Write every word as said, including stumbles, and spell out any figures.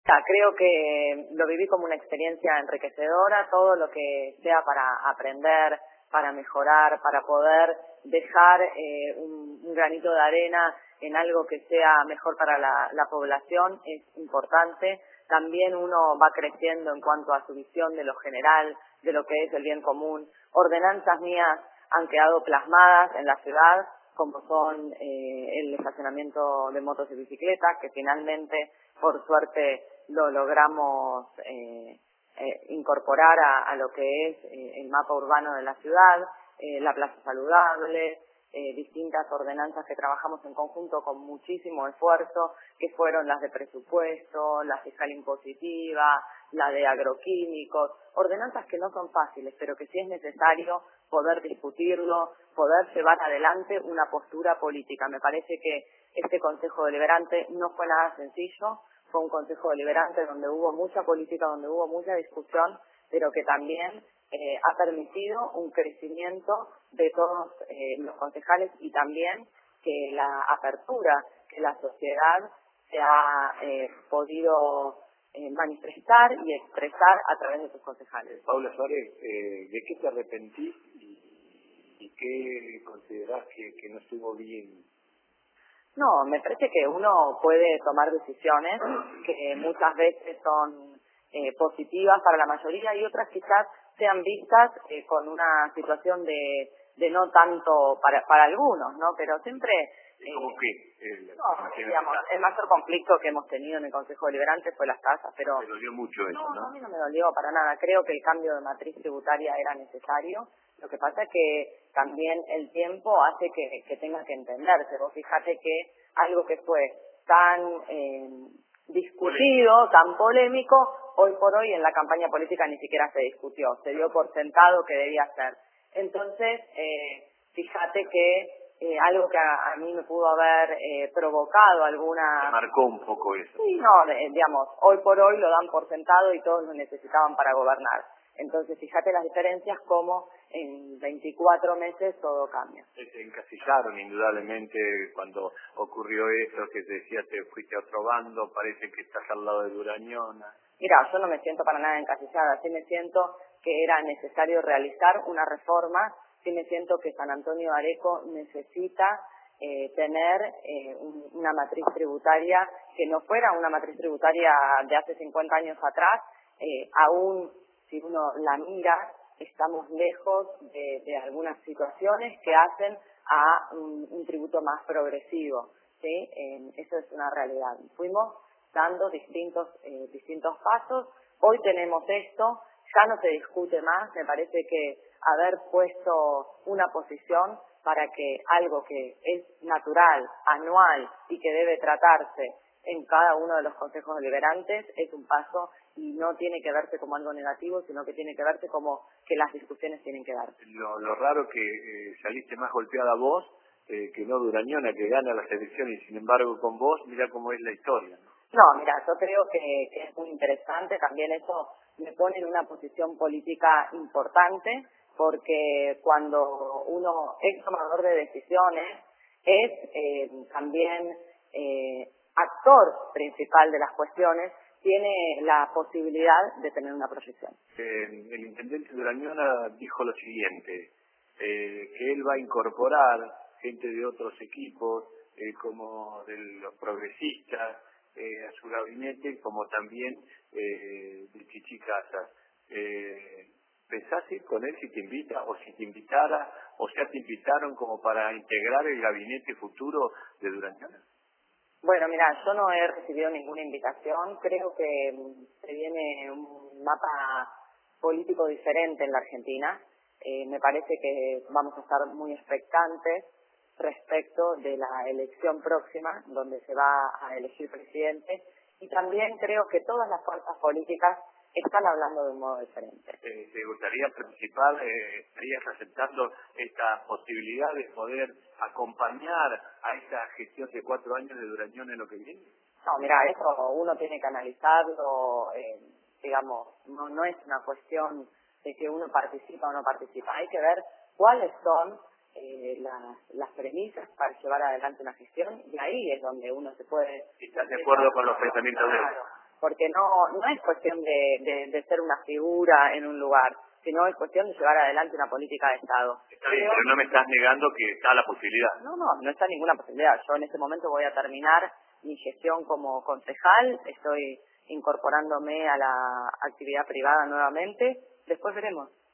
Ya, creo que lo viví como una experiencia enriquecedora, todo lo que sea para aprender, para mejorar, para poder dejar eh, un, un granito de arena en algo que sea mejor para la, la población es importante. También uno va creciendo en cuanto a su visión de lo general, de lo que es el bien común. Ordenanzas mías han quedado plasmadas en la ciudad, como son eh, el estacionamiento de motos y bicicletas, que finalmente, por suerte, lo logramos eh, eh, incorporar a, a lo que es eh, el mapa urbano de la ciudad, eh, la plaza saludable, eh, distintas ordenanzas que trabajamos en conjunto con muchísimo esfuerzo, que fueron las de presupuesto, la fiscal impositiva, la de agroquímicos, ordenanzas que no son fáciles, pero que sí es necesario poder discutirlo, poder llevar adelante una postura política. Me parece que este Consejo Deliberante no fue nada sencillo, fue un Consejo Deliberante donde hubo mucha política, donde hubo mucha discusión, pero que también eh, ha permitido un crecimiento de todos eh, los concejales y también que la apertura que la sociedad se ha eh, podido eh, manifestar y expresar a través de sus concejales. Paula Suárez, eh, ¿de qué te arrepentís y, y qué considerás que, que no estuvo bien? No, me parece que uno puede tomar decisiones que muchas veces son eh, positivas para la mayoría y otras quizás sean vistas eh, con una situación de, de no tanto para, para algunos, ¿no? Pero siempre... Eh, ¿Cómo qué? El, no, digamos, el mayor conflicto que hemos tenido en el Consejo Deliberante fue las tasas, pero... Me dolió mucho eso, no, ¿no? no, a mí no me dolió para nada. Creo que el cambio de matriz tributaria era necesario. Lo que pasa es que también el tiempo hace que, que tenga que entenderse. Vos fíjate que algo que fue tan eh, discutido, tan polémico, hoy por hoy en la campaña política ni siquiera se discutió. Se dio por sentado que debía ser. Entonces, eh, fíjate que eh, algo que a, a mí me pudo haber eh, provocado alguna... Me marcó un poco eso. Sí, no, de- digamos, hoy por hoy lo dan por sentado y todos lo necesitaban para gobernar. Entonces, fíjate las diferencias, como en veinticuatro meses todo cambia. Se encasillaron indudablemente cuando ocurrió eso, que te decía te fuiste a otro bando, parece que estás al lado de Durañona. Mira, yo no me siento para nada encasillada, sí me siento que era necesario realizar una reforma, sí me siento que San Antonio de Areco necesita eh, tener eh, un, una matriz tributaria que no fuera una matriz tributaria de hace cincuenta años atrás, eh, aún si uno la mira, estamos lejos de, de algunas situaciones que hacen a un, un tributo más progresivo, ¿sí? Eh, eso es una realidad. Fuimos dando distintos eh, distintos pasos. Hoy tenemos esto, ya no se discute más. Me parece que haber puesto una posición para que algo que es natural, anual y que debe tratarse en cada uno de los consejos deliberantes es un paso y no tiene que verse como algo negativo, sino que tiene que verse como que las discusiones tienen que darse. Lo, lo raro que eh, saliste más golpeada vos eh, que no Durañona, que gana las elecciones, y sin embargo con vos, mira cómo es la historia, ¿no? No, mira, yo creo que, que es muy interesante, también eso me pone en una posición política importante, porque cuando uno es tomador de decisiones, es eh, también eh, actor principal de las cuestiones, tiene la posibilidad de tener una proyección. Eh, el intendente Durañona dijo lo siguiente, eh, que él va a incorporar gente de otros equipos, eh, como de los progresistas, eh, a su gabinete, como también eh, de Chichi Casas. Eh, ¿Pensás ir con él si te invita, o si te invitara, o sea, te invitaron como para integrar el gabinete futuro de Durañona? Bueno, mira, yo no he recibido ninguna invitación. Creo que mm, se viene un mapa político diferente en la Argentina. Eh, me parece que vamos a estar muy expectantes respecto de la elección próxima, donde se va a elegir presidente. Y también creo que todas las fuerzas políticas están hablando de un modo diferente. Eh, ¿Te gustaría participar, eh, estarías aceptando esta posibilidad de poder acompañar a esta gestión de cuatro años de Durañona en lo que viene? No, mira, eso uno tiene que analizarlo, eh, digamos, no, no es una cuestión de que uno participa o no participa, hay que ver cuáles son eh, las, las premisas para llevar adelante una gestión, y ahí es donde uno se puede... ¿Estás de acuerdo con los pensamientos de él? Claro, porque no no es cuestión de, de, de ser una figura en un lugar, sino es cuestión de llevar adelante una política de Estado. Está bien, pero no me estás negando que está la posibilidad. No, no, no está ninguna posibilidad. Yo en este momento voy a terminar mi gestión como concejal, estoy incorporándome a la actividad privada nuevamente, después veremos.